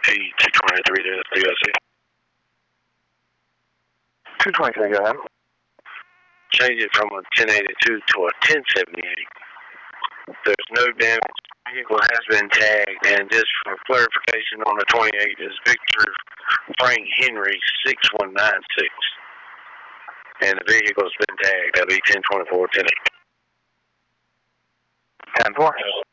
223 to POC. 223, go ahead. Change it from a 1082 to a 1078. There's no damage. The vehicle has been tagged, and just for clarification on the 28 is Victor Frank Henry 6196. And the vehicle's been tagged. That'll be 1024, 10. 10-4.